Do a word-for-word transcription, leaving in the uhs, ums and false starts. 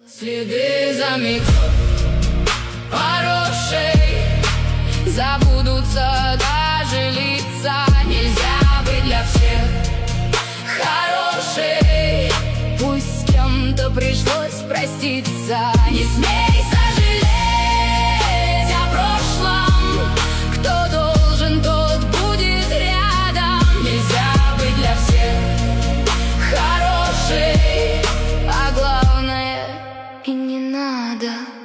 Следы заметет хороший, забудутся даже лица. Нельзя быть для всех хорошей, пусть с кем-то пришлось проститься. Не смей сожалеть о прошлом, кто должен, тот будет рядом. Нельзя быть для всех хорошей, а главное, и не надо.